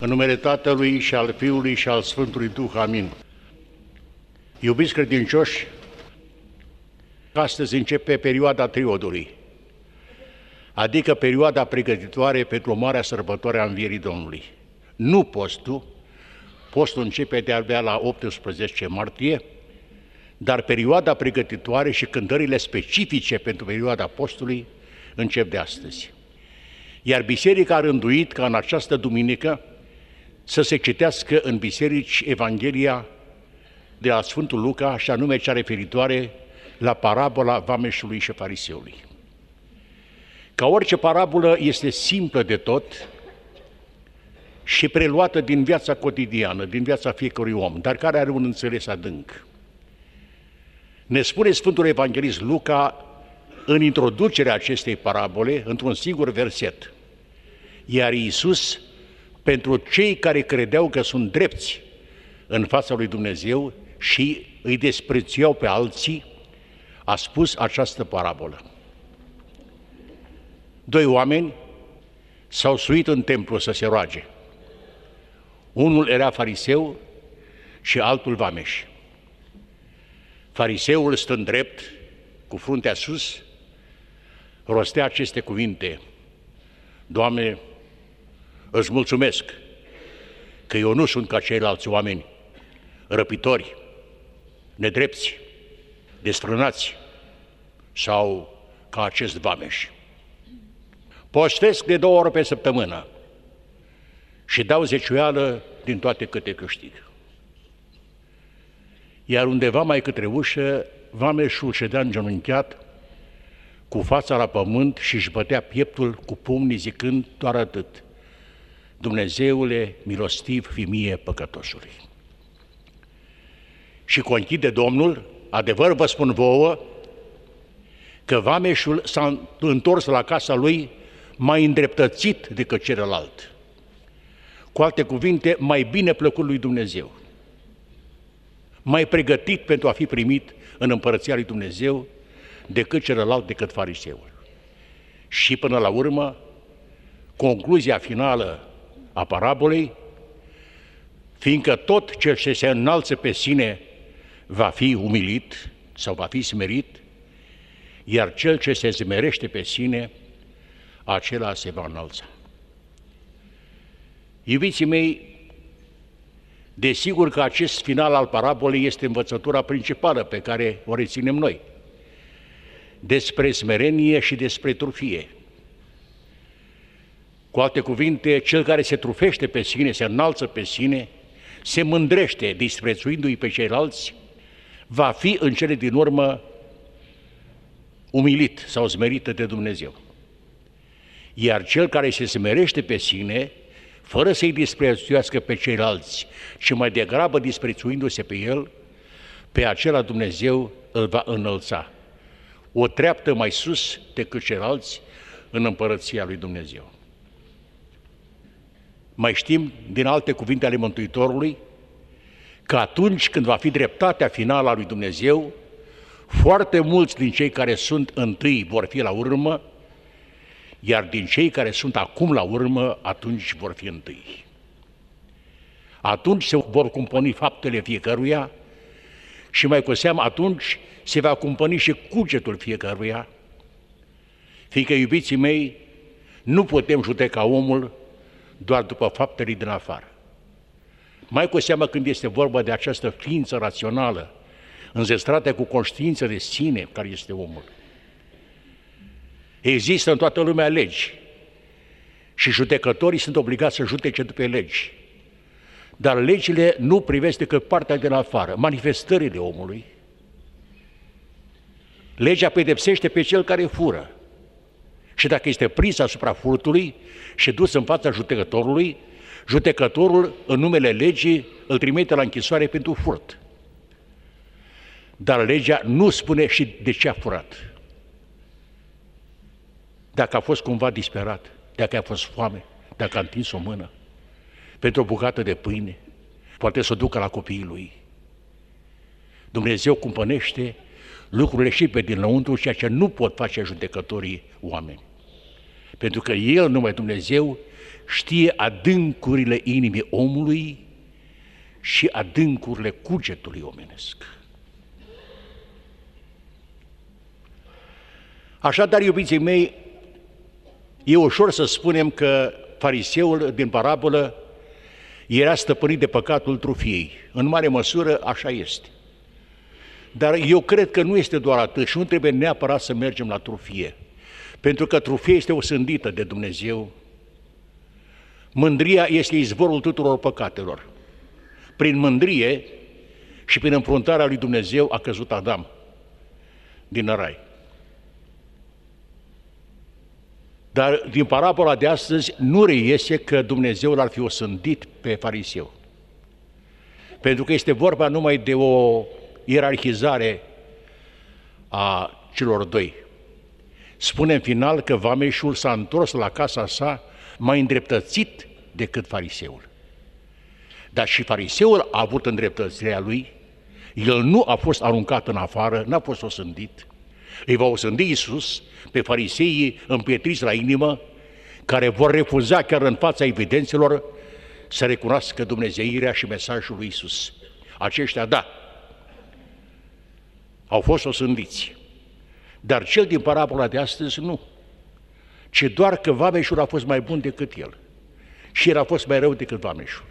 În numele Tatălui și al Fiului și al Sfântului Duh. Amin. Iubiți credincioși, astăzi începe perioada triodului, adică perioada pregătitoare pentru marea sărbătoare a Învierii Domnului. Nu postul începe de-abia la 18 martie, dar perioada pregătitoare și cântările specifice pentru perioada postului încep de astăzi. Iar biserica a rânduit ca în această duminică să se citească în biserici Evanghelia de la Sfântul Luca, și anume cea referitoare la parabola vameșului și fariseului. Ca orice parabolă, este simplă de tot și preluată din viața cotidiană, din viața fiecărui om, dar care are un înțeles adânc. Ne spune Sfântul Evanghelist Luca în introducerea acestei parabole, într-un singur verset: iar Iisus, pentru cei care credeau că sunt drepți în fața lui Dumnezeu și îi desprețuiau pe alții, a spus această parabolă. Doi oameni s-au suit în templu să se roage. Unul era fariseu și altul vameș. Fariseul, stând drept, cu fruntea sus, rostea aceste cuvinte: Doamne, îți mulțumesc că eu nu sunt ca ceilalți oameni, răpitori, nedrepți, desfrânați sau ca acest vameș. Postesc de 2 ori pe săptămână și dau zeciuială din toate câte câștig. Iar undeva mai către ușă, vameșul ședea îngenunchiat, cu fața la pământ, și își bătea pieptul cu pumnii, zicând doar atât: Dumnezeule milostiv, fi mie păcătosului. Și conchide Domnul: adevăr vă spun vouă că vameșul s-a întors la casa lui mai îndreptățit decât celălalt. Cu alte cuvinte, mai bine plăcut lui Dumnezeu, mai pregătit pentru a fi primit în împărăția lui Dumnezeu decât celălalt, decât fariseul. Și până la urmă, concluzia finală a parabolei: fiindcă tot cel ce se înalță pe sine va fi umilit sau va fi smerit, iar cel ce se smerește pe sine, acela se va înălța. Iubiții mei, desigur că acest final al parabolei este învățătura principală pe care o reținem noi, despre smerenie și despre trufie. Cu alte cuvinte, cel care se trufește pe sine, se înalță pe sine, se mândrește disprețuindu-i pe ceilalți, va fi în cele din urmă umilit sau smerit de Dumnezeu. Iar cel care se smerește pe sine, fără să-i disprețuiască pe ceilalți, ci mai degrabă disprețuindu-se pe el, pe acela Dumnezeu îl va înălța o treaptă mai sus decât ceilalți în împărăția lui Dumnezeu. Mai știm din alte cuvinte ale Mântuitorului că atunci când va fi dreptatea finală a lui Dumnezeu, foarte mulți din cei care sunt întâi vor fi la urmă, iar din cei care sunt acum la urmă, atunci vor fi întâi. Atunci se vor cumpăni faptele fiecăruia și mai cu seamă atunci se va cumpăni și cugetul fiecăruia, fiindcă, iubiții mei, nu putem judeca omul doar după faptele din afară. Mai cu seamă când este vorba de această ființă rațională, înzestrată cu conștiință de sine, care este omul. Există în toată lumea legi și judecătorii sunt obligați să judece după legi. Dar legile nu privesc decât partea din afară, manifestările omului. Legea pedepsește pe cel care fură. Și dacă este prins asupra furtului și dus în fața judecătorului, judecătorul, în numele legii, îl trimite la închisoare pentru furt. Dar legea nu spune și de ce a furat. Dacă a fost cumva disperat, dacă a fost foame, dacă a întins o mână pentru o bucată de pâine, poate să o ducă la copiii lui. Dumnezeu cumpănește lucrurile și pe dinăuntru, ceea ce nu pot face judecătorii oameni. Pentru că El, numai Dumnezeu, știe adâncurile inimii omului și adâncurile cugetului omenesc. Așadar, iubiții mei, e ușor să spunem că fariseul din parabolă era stăpânit de păcatul trufiei. În mare măsură, așa este. Dar eu cred că nu este doar atât și nu trebuie neapărat să mergem la trufie. Pentru că trufia este osândită de Dumnezeu. Mândria este izvorul tuturor păcatelor. Prin mândrie și prin înfruntarea lui Dumnezeu a căzut Adam din rai. Dar din parabola de astăzi nu reiese că Dumnezeu l-ar fi osândit pe fariseu. Pentru că este vorba numai de o ierarhizare a celor doi. Spune în final că vameșul s-a întors la casa sa mai îndreptățit decât fariseul. Dar și fariseul a avut îndreptățirea lui, el nu a fost aruncat în afară, n-a fost osândit. Îi va osândi Iisus pe fariseii împietriți la inimă, care vor refuza chiar în fața evidențelor să recunoască dumnezeirea și mesajul lui Iisus. Aceștia, da, au fost osândiți. Dar cel din parabola de astăzi nu, ci doar că vameșul a fost mai bun decât el și el a fost mai rău decât vameșul.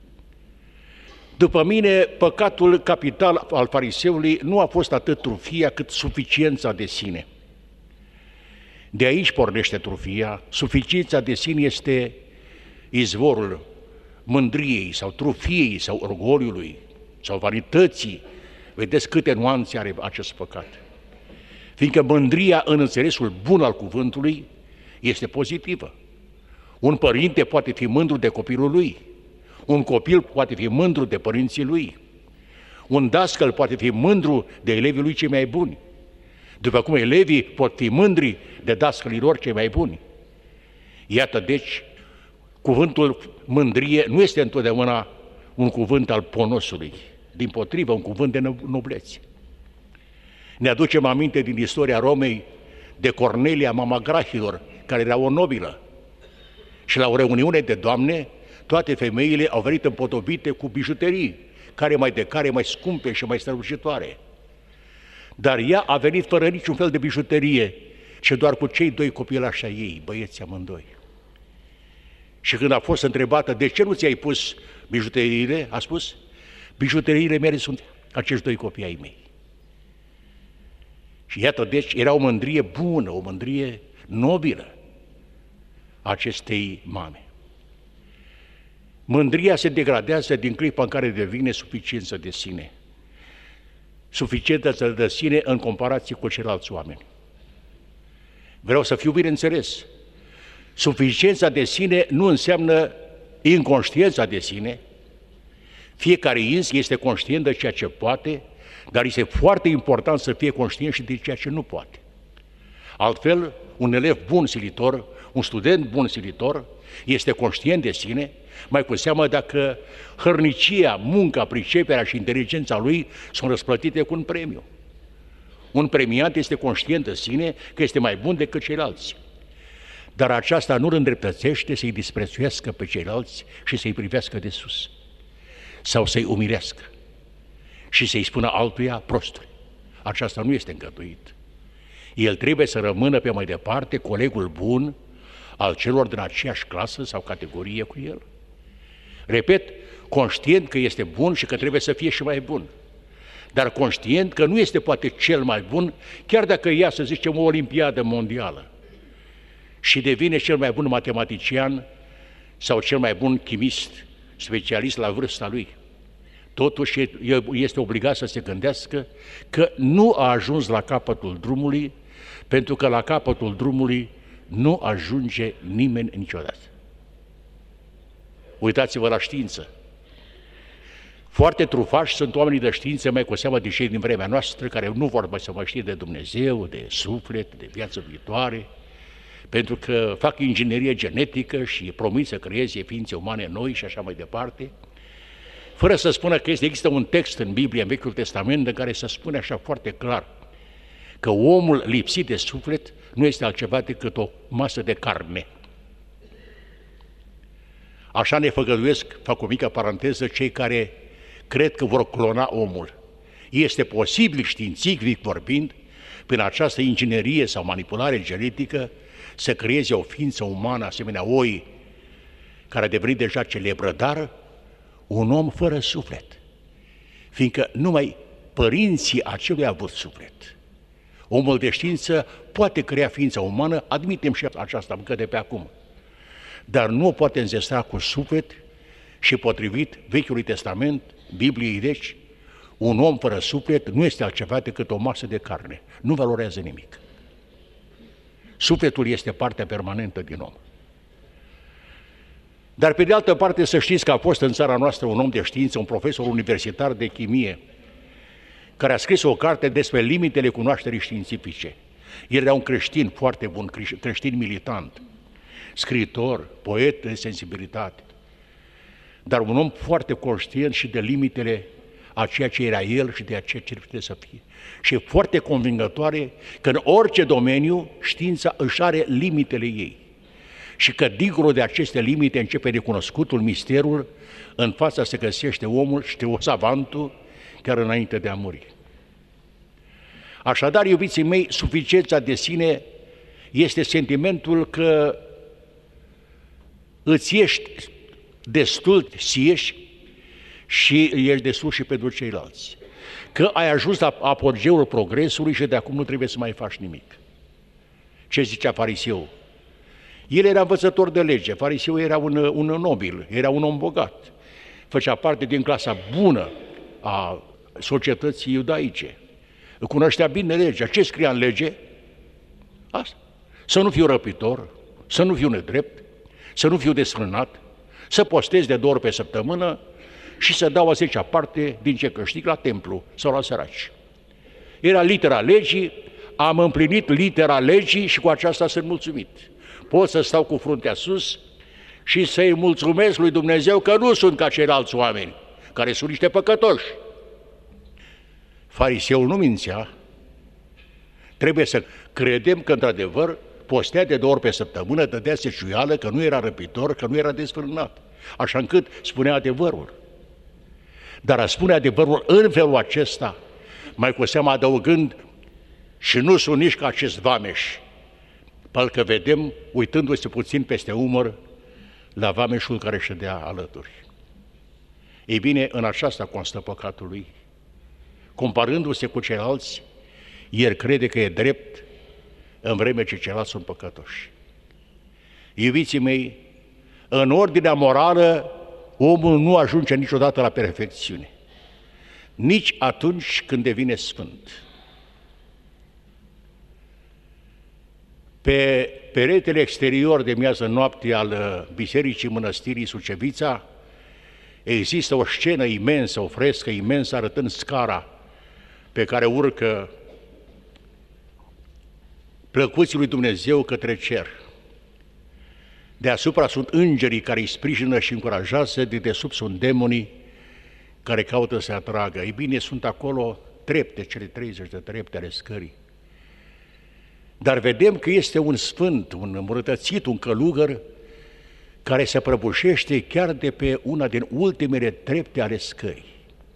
După mine, păcatul capital al fariseului nu a fost atât trufia, cât suficiența de sine. De aici pornește trufia. Suficiența de sine este izvorul mândriei sau trufiei sau orgoliului sau vanității. Vedeți câte nuanțe are acest păcat. Fiindcă mândria, în înțelesul bun al cuvântului, este pozitivă. Un părinte poate fi mândru de copilul lui. Un copil poate fi mândru de părinții lui. Un dascăl poate fi mândru de elevii lui cei mai buni. După cum elevii pot fi mândri de dascălii lor cei mai buni. Iată, deci, cuvântul mândrie nu este întotdeauna un cuvânt al ponosului, dimpotrivă, un cuvânt de noblețe. Ne aducem aminte din istoria Romei de Cornelia, mama grahilor, care era o nobilă. Și la o reuniune de doamne, toate femeile au venit împodobite cu bijuterii, care mai scumpe și mai strălucitoare. Dar ea a venit fără niciun fel de bijuterie, ci doar cu cei doi copilași ai ei, băieții amândoi. Și când a fost întrebată, de ce nu ți-ai pus bijuteriile, a spus, bijuteriile mele sunt acești doi copii ai mei. Și iată, deci, era o mândrie bună, o mândrie nobilă a acestei mame. Mândria se degradează din clipa în care devine suficiență de sine. Suficiență de sine în comparație cu ceilalți oameni. Vreau să fiu bine înțeles. Suficiența de sine nu înseamnă inconștiența de sine. Fiecare ins este conștient de ceea ce poate, dar este foarte important să fie conștient și de ceea ce nu poate. Altfel, un elev bun silitor, un student bun silitor, este conștient de sine, mai cu seamă dacă hărnicia, munca, priceperea și inteligența lui sunt răsplătite cu un premiu. Un premiant este conștient de sine că este mai bun decât ceilalți. Dar aceasta nu îl îndreptățește să-i disprețuiască pe ceilalți și să-i privească de sus. Sau să-i umilească și să-i spună altuia prostule. Aceasta nu este îngăduit. El trebuie să rămână pe mai departe colegul bun al celor din aceeași clasă sau categorie cu el. Repet, conștient că este bun și că trebuie să fie și mai bun. Dar conștient că nu este poate cel mai bun, chiar dacă ia, să zicem, o olimpiadă mondială și devine cel mai bun matematician sau cel mai bun chimist, specialist la vârsta lui. Totuși este obligat să se gândească că nu a ajuns la capătul drumului, pentru că la capătul drumului nu ajunge nimeni niciodată. Uitați-vă la știință. Foarte trufași sunt oamenii de știință, mai cu seamă de cei din vremea noastră, care nu vor să mai știe de Dumnezeu, de suflet, de viață viitoare, pentru că fac inginerie genetică și promit să creeze ființe umane noi și așa mai departe, fără să spună că există un text în Biblie, în Vechiul Testament, în care se spune așa foarte clar că omul lipsit de suflet nu este altceva decât o masă de carne. Așa ne făgăduiesc, fac o mică paranteză, cei care cred că vor clona omul. Este posibil, științific vorbind, prin această inginerie sau manipulare genetică, să creeze o ființă umană asemenea oi, care a devenit deja celebră, dar un om fără suflet, fiindcă numai părinții acelui au avut suflet. Omul de știință poate crea ființa umană, admitem și aceasta încă de pe acum, dar nu o poate înzestra cu suflet și potrivit Vechiului Testament, Bibliei deci, un om fără suflet nu este altceva decât o masă de carne, nu valorează nimic. Sufletul este partea permanentă din om. Dar pe de altă parte să știți că a fost în țara noastră un om de știință, un profesor universitar de chimie, care a scris o carte despre limitele cunoașterii științifice. El era un creștin foarte bun, creștin militant, scriitor, poet de sensibilitate, dar un om foarte conștient și de limitele a ceea ce era el și de a ceea ce trebuie să fie. Și e foarte convingătoare că în orice domeniu știința își are limitele ei. Și că dincolo de aceste limite începe recunoscutul, misterul, în fața se găsește omul, știu, savantul, chiar înainte de a muri. Așadar, iubiții mei, suficiența de sine este sentimentul că îți ești destul sieși și ești destul și pentru ceilalți. Că ai ajuns la apogeul progresului și de acum nu trebuie să mai faci nimic. Ce zicea fariseul? El era învățător de lege, fariseul era un nobil, era un om bogat, făcea parte din clasa bună a societății iudaice. Cunoștea bine legea. Ce scria în lege? Asta. Să nu fiu răpitor, să nu fiu nedrept, să nu fiu desfrânat, să postez de 2 ori pe săptămână și să dau a 10-a parte din ce câștig la templu sau la săraci. Era litera legii, am împlinit litera legii și cu aceasta sunt mulțumit. Pot să stau cu fruntea sus și să-i mulțumesc lui Dumnezeu că nu sunt ca ceilalți oameni, care sunt niște păcătoși. Fariseul nu mințea. Trebuie să credem că, într-adevăr, postea de 2 ori pe săptămână, dădea seciuială, că nu era răpitor, că nu era desfrânat, așa încât spunea adevărul. Dar a spune adevărul în felul acesta, mai cu seamă adăugând, și nu sunt nici ca acest vameș, parcă vedem, uitându-se puțin peste umăr, la vameșul care ședea alături. Ei bine, în aceasta constă păcatul lui. Comparându-se cu ceilalți, el crede că e drept, în vreme ce ceilalți sunt păcătoși. Iubiții mei, în ordinea morală, omul nu ajunge niciodată la perfecțiune, nici atunci când devine sfânt. Pe peretele exterior de miază noapte al Bisericii Mănăstirii Sucevița există o scenă imensă, o frescă imensă arătând scara pe care urcă plăcuții lui Dumnezeu către cer. Deasupra sunt îngerii care îi sprijină și încurajează, de desubt sunt demonii care caută să atragă. Ei bine, sunt acolo trepte, cele 30 de trepte ale scării. Dar vedem că este un sfânt, un îmbunătățit, un călugăr care se prăbușește chiar de pe una din ultimele trepte ale scării.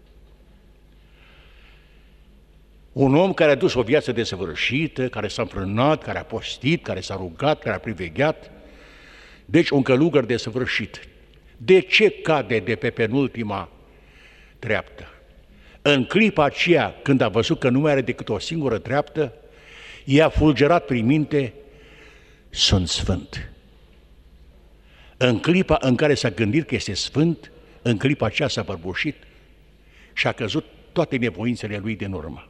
Un om care a dus o viață desăvârșită, care s-a înfrânat, care a postit, care s-a rugat, care a privegheat, deci un călugăr desăvârșit. De ce cade de pe penultima treaptă? În clipa aceea, când a văzut că nu mai are decât o singură treaptă, i-a fulgerat prin minte, sunt sfânt. În clipa în care s-a gândit că este sfânt, în clipa aceea s-a prăbușit și a căzut toate nevoințele lui din urmă.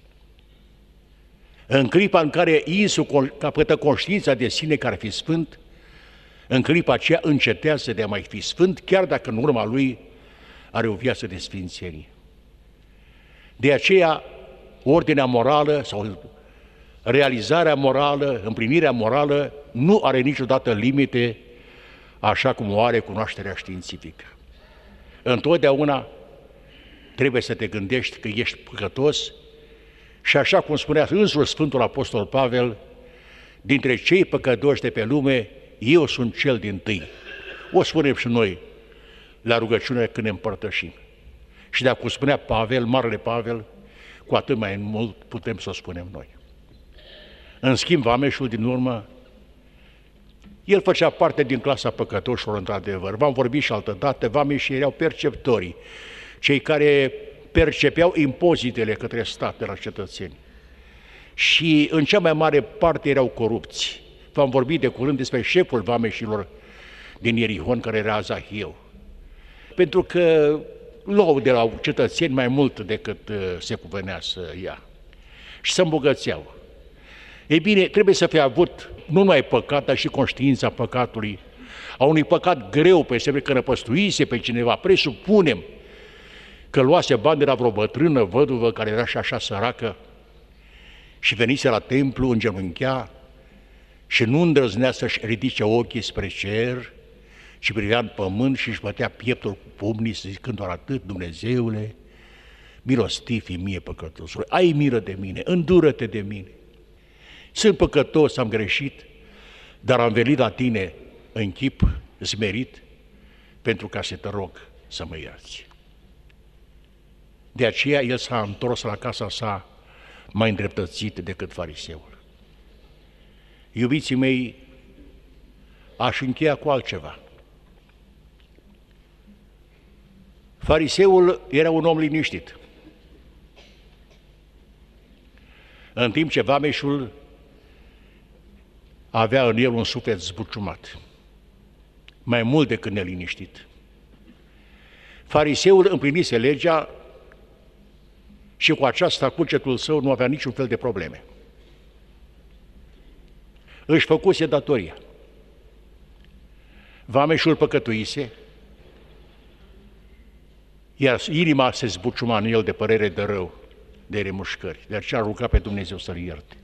În clipa în care insul capătă conștiința de sine care ar fi sfânt, în clipa aceea încetează de a mai fi sfânt, chiar dacă în urma lui are o viață de sfințenie. De aceea, ordinea morală sau realizarea morală, împlinirea morală, nu are niciodată limite, așa cum o are cunoașterea științifică. Întotdeauna trebuie să te gândești că ești păcătos Și așa cum spunea însuși Sfântul Apostol Pavel, dintre cei păcătoși de pe lume, eu sunt cel dintâi. O spunem și noi la rugăciune când ne împărtășim. Și dacă spunea Pavel, Marele Pavel, cu atât mai mult putem să o spunem noi. În schimb, vameșul din urmă, el făcea parte din clasa păcătoșilor, într-adevăr. V-am vorbit și altădată, vameșii erau perceptorii, cei care percepeau impozitele către stat de la cetățeni. Și în cea mai mare parte erau corupți. V-am vorbit de curând despre șeful vameșilor din Ierihon, care era Zahieu. Pentru că luau de la cetățeni mai mult decât se cuvenea să ia. Și se îmbogățeau. Ei bine, trebuie să fie avut nu numai păcat, dar și conștiința păcatului. A unui păcat greu, pe semne că năpăstuise pe cineva, presupunem că luase bani de la vreo bătrână văduvă care era și așa săracă și venise la templu, îngenunchea și nu îndrăznea să-și ridice ochii spre cer și privea în pământ și își bătea pieptul cu pumnii, zicând doar atât: Dumnezeule, milostiv-i mie păcătosului, ai milă de mine, îndură-te de mine. Sunt păcătos, am greșit, dar am venit la tine în chip smerit pentru ca să te rog să mă ierți. De aceea el s-a întors la casa sa mai îndreptățit decât fariseul. Iubiții mei, aș încheia cu altceva. Fariseul era un om liniștit, în timp ce vameșul avea în el un suflet zbuciumat, mai mult decât neliniștit. Fariseul împlinise legea și cu aceasta cugetul său nu avea niciun fel de probleme. Își făcuse datoria. Vameșul păcătuise, iar inima se zbuciuma în el de părere de rău, de remușcări. De aceea a rugat pe Dumnezeu să-l ierte.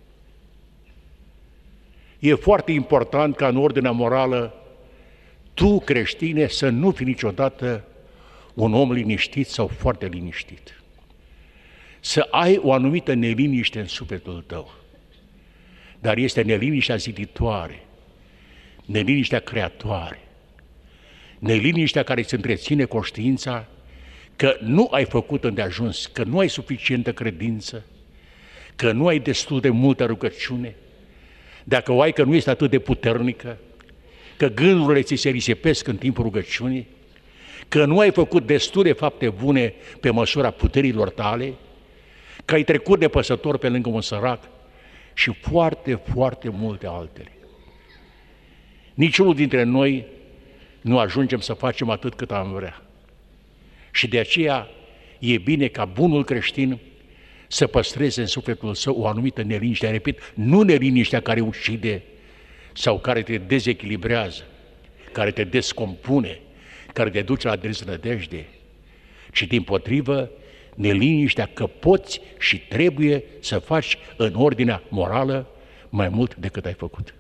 E foarte important ca în ordinea morală tu, creștine, să nu fii niciodată un om liniștit sau foarte liniștit. Să ai o anumită neliniște în sufletul tău. Dar este neliniștea ziditoare, neliniștea creatoare, neliniștea care îți întreține conștiința că nu ai făcut îndeajuns, că nu ai suficientă credință, că nu ai destul de multă rugăciune, dacă o ai, că nu este atât de puternică, că gândurile ți se risipesc în timpul rugăciunii, că nu ai făcut destule fapte bune pe măsura puterilor tale, că ai trecut de păsător pe lângă un sărac și foarte, foarte multe altele. Niciunul dintre noi nu ajungem să facem atât cât am vrea. Și de aceea e bine ca bunul creștin să păstreze în sufletul său o anumită neliniște. Repet, nu neliniștea care ucide sau care te dezechilibrează, care te descompune, care te duce la deznădejde, ci dimpotrivă neliniștea că poți și trebuie să faci în ordinea morală mai mult decât ai făcut.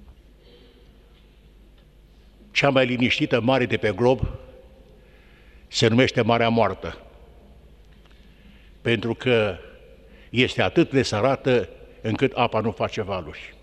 Cea mai liniștită mare de pe glob se numește Marea Moartă, pentru că este atât de sărată încât apa nu face valuri.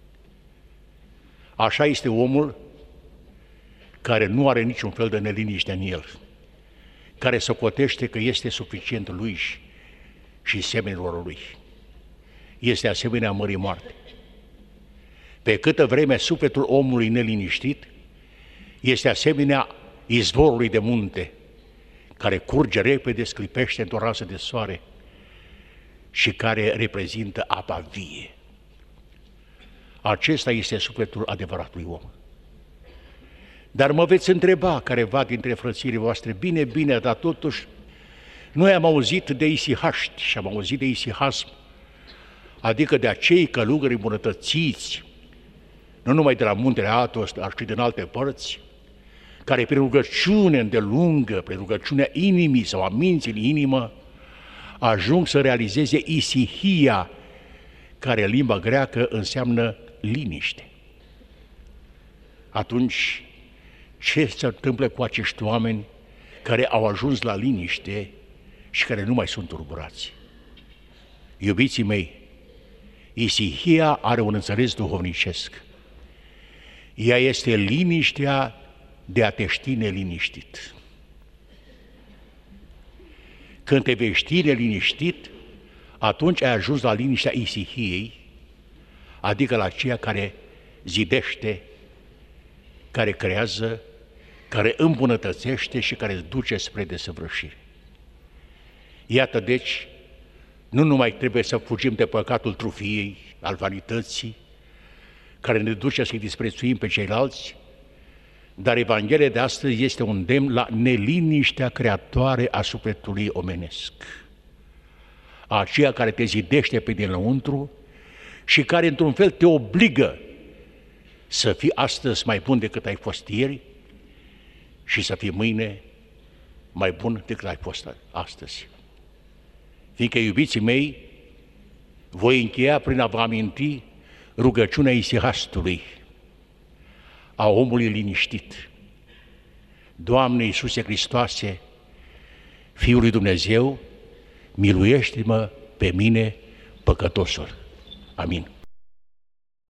Așa este omul care nu are niciun fel de neliniște în el, care socotește că este suficient lui și semenilor lui. Este asemenea Mării Moarte. Pe câtă vreme sufletul omului neliniștit este asemenea izvorului de munte, care curge repede, sclipește într-o rază de soare și care reprezintă apa vie. Acesta este sufletul adevăratului om. Dar mă veți întreba, careva dintre frățiile voastre, bine, dar totuși noi am auzit de isihaști și am auzit de isihasm, adică de acei călugări îmbunătățiți, nu numai de la muntele Atos, dar și din alte părți, care prin rugăciune îndelungă, prin rugăciunea inimii sau a minții în inimă, ajung să realizeze isihia, care în limba greacă înseamnă liniște. Atunci, ce se întâmplă cu acești oameni care au ajuns la liniște și care nu mai sunt turburați? Iubiții mei, isihia are un înțeles duhovnicesc. Ea este liniștea de a te ști neliniștit. Când te vei ști neliniștit, atunci ai ajuns la liniștea isihiei, adică la aceea care zidește, care creează, care îmbunătățește și care îți duce spre desăvârșire. Iată deci, nu numai trebuie să fugim de păcatul trufiei, al vanității, care ne duce să-i disprețuim pe ceilalți, dar Evanghelia de astăzi este un îndemn la neliniștea creatoare a sufletului omenesc, aceea care te zidește pe dinăuntru și care într-un fel te obligă să fii astăzi mai bun decât ai fost ieri și să fii mâine mai bun decât ai fost astăzi. Fiindcă, iubiții mei, voi încheia prin a vă aminti rugăciunea isihastului, a omului liniștit. Doamne Iisuse Hristoase, Fiul lui Dumnezeu, miluiește-mă pe mine, păcătosul. Amin.